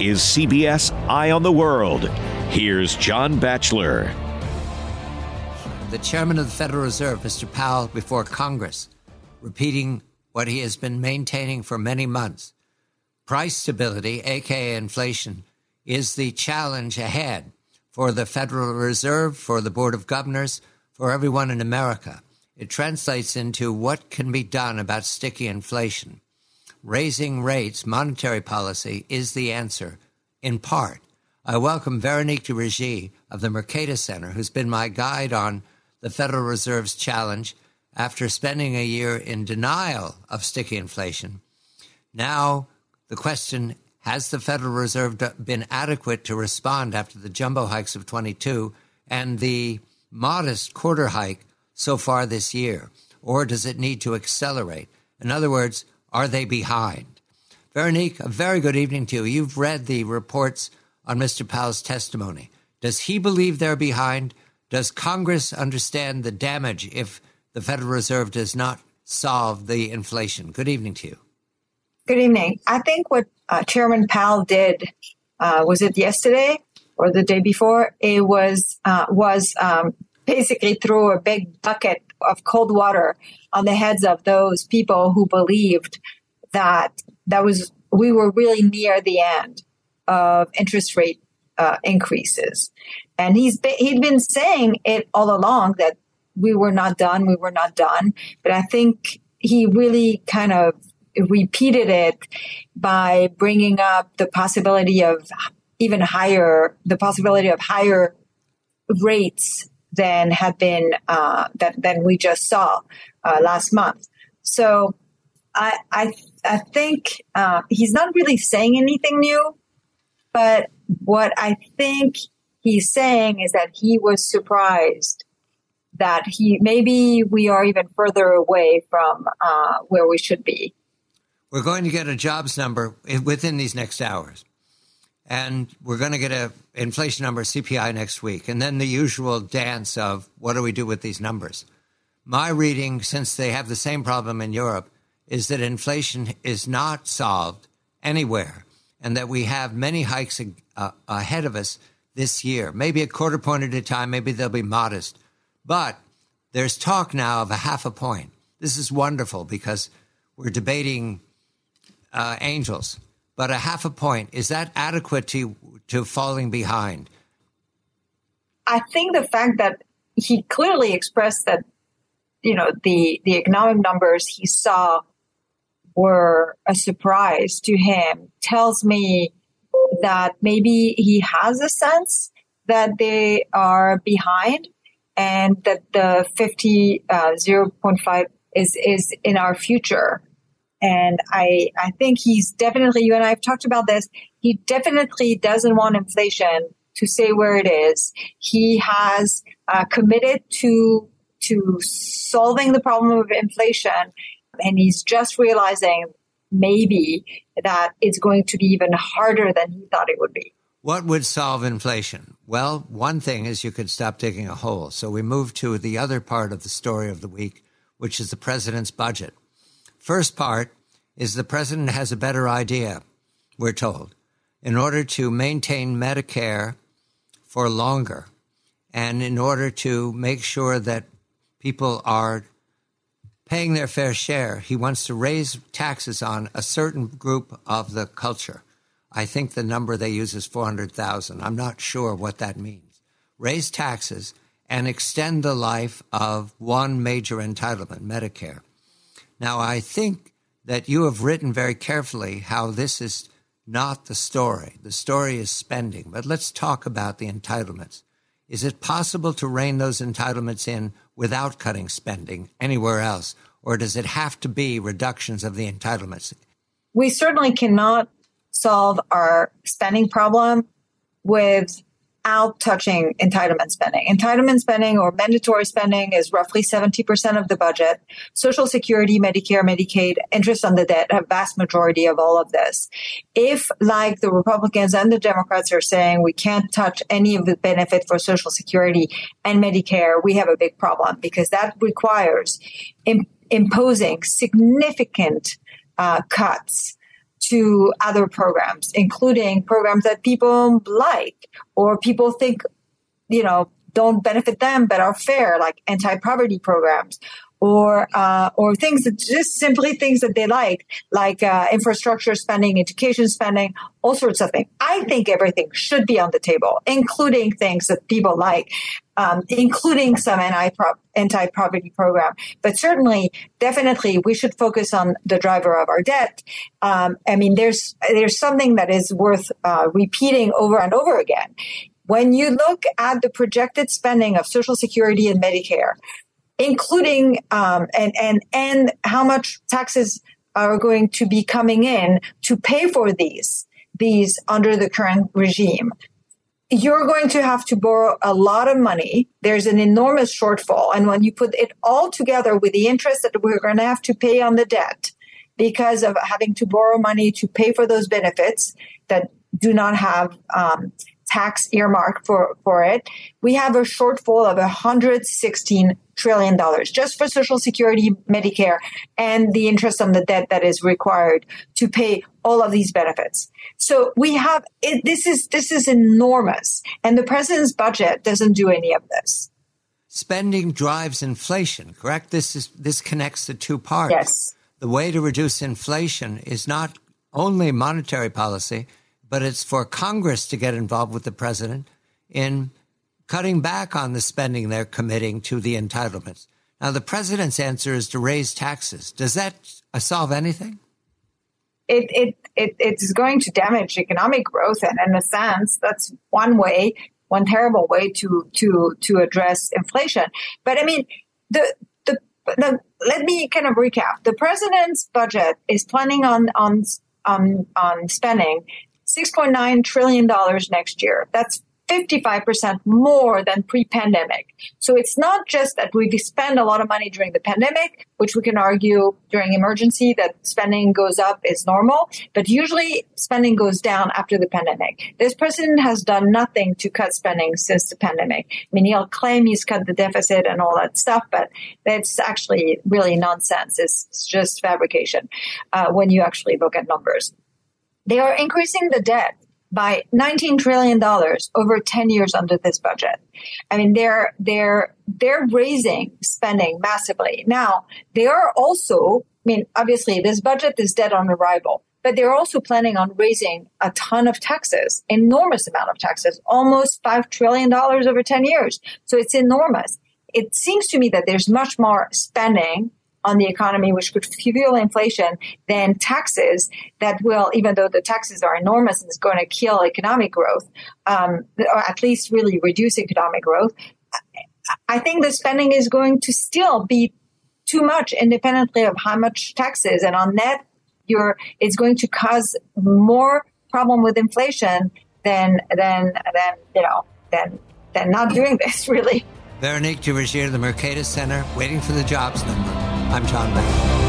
is CBS Eye on the World. Here's John Batchelor. The chairman of the Federal Reserve, Mr. Powell, before Congress, repeating what he has been maintaining for many months. Price stability, aka inflation, is the challenge ahead for the Federal Reserve, for the Board of Governors, for everyone in America. It translates into what can be done about sticky inflation. Raising rates, monetary policy, is the answer, in part. I welcome Veronique de Regie of the Mercatus Center, who's been my guide on the Federal Reserve's challenge after spending a year in denial of sticky inflation. Now, the question, has the Federal Reserve been adequate to respond after the jumbo hikes of 22 and the modest quarter hike so far this year? Or does it need to accelerate? In other words, are they behind? Veronique, a very good evening to you. You've read the reports on Mr. Powell's testimony. Does he believe they're behind? Does Congress understand the damage if the Federal Reserve does not solve the inflation? Good evening to you. Good evening. I think what Chairman Powell did, was it yesterday or the day before? It was basically threw a big bucket of cold water on the heads of those people who believed that we were really near the end of interest rate increases. And he'd been saying it all along that we were not done. But I think he really kind of repeated it by bringing up the possibility of higher rates than had been than we just saw last month. So I think he's not really saying anything new, but what I think he's saying is that he was surprised that maybe we are even further away from where we should be. We're going to get a jobs number within these next hours. And we're going to get an inflation number, CPI, next week. And then the usual dance of what do we do with these numbers? My reading, since they have the same problem in Europe, is that inflation is not solved anywhere and that we have many hikes ahead of us this year. Maybe a quarter point at a time. Maybe they'll be modest. But there's talk now of a half a point. This is wonderful because we're debating angels. But a half a point, is that adequate to falling behind? I think the fact that he clearly expressed that, the economic numbers he saw were a surprise to him tells me that maybe he has a sense that they are behind and that the 0.5 is in our future. And I think he's definitely, you and I have talked about this, he definitely doesn't want inflation to stay where it is. He has committed to solving the problem of inflation, and he's just realizing maybe that it's going to be even harder than he thought it would be. What would solve inflation? Well, one thing is you could stop digging a hole. So we move to the other part of the story of the week, which is the president's budget. First part is the president has a better idea, we're told, in order to maintain Medicare for longer and in order to make sure that people are paying their fair share. He wants to raise taxes on a certain group of the culture. I think the number they use is 400,000. I'm not sure what that means. Raise taxes and extend the life of one major entitlement, Medicare. Now, I think that you have written very carefully how this is not the story. The story is spending. But let's talk about the entitlements. Is it possible to rein those entitlements in without cutting spending anywhere else? Or does it have to be reductions of the entitlements? We certainly cannot solve our spending problem without touching entitlement spending. Entitlement spending or mandatory spending is roughly 70% of the budget. Social Security, Medicare, Medicaid, interest on the debt, a vast majority of all of this. If, like the Republicans and the Democrats are saying, we can't touch any of the benefit for Social Security and Medicare, we have a big problem because that requires imposing significant cuts to other programs, including programs that people like or people think, don't benefit them but are fair, like anti-poverty programs, or things that just simply things that they like infrastructure spending, education spending, all sorts of things. I think everything should be on the table, including things that people like, including some anti-poverty program. But certainly, definitely, we should focus on the driver of our debt. There's something that is worth repeating over and over again. When you look at the projected spending of Social Security and Medicare, including and how much taxes are going to be coming in to pay for these under the current regime, you're going to have to borrow a lot of money. There's an enormous shortfall. And when you put it all together with the interest that we're going to have to pay on the debt because of having to borrow money to pay for those benefits that do not have tax earmark for it, we have a shortfall of $116 trillion just for Social Security, Medicare, and the interest on the debt that is required to pay all of these benefits. So we have this is enormous, and the president's budget doesn't do any of this. Spending drives inflation, correct? This connects the two parts. Yes. The way to reduce inflation is not only monetary policy, but it's for Congress to get involved with the president in cutting back on the spending they're committing to the entitlements. Now, the president's answer is to raise taxes. Does that solve anything? It's going to damage economic growth, and in a sense, that's one terrible way to address inflation. But I mean, let me kind of recap. The president's budget is planning on spending $6.9 trillion next year. That's 55% more than pre-pandemic. So it's not just that we spend a lot of money during the pandemic, which we can argue during emergency that spending goes up is normal, but usually spending goes down after the pandemic. This president has done nothing to cut spending since the pandemic. I mean, he'll claim he's cut the deficit and all that stuff, but that's actually really nonsense. It's just fabrication when you actually look at numbers. They are increasing the debt by $19 trillion over 10 years under this budget. I mean, they're raising spending massively. Now, they are also, obviously this budget is dead on arrival, but they're also planning on raising a ton of taxes, enormous amount of taxes, almost $5 trillion over 10 years. So it's enormous. It seems to me that there's much more spending on the economy, which could fuel inflation, than taxes that will, even though the taxes are enormous and it's going to kill economic growth, or at least really reduce economic growth. I think the spending is going to still be too much independently of how much taxes, and on net, it's going to cause more problem with inflation than not doing this, really. Véronique Duverger, the Mercatus Center, waiting for the jobs number. I'm John Batchelor.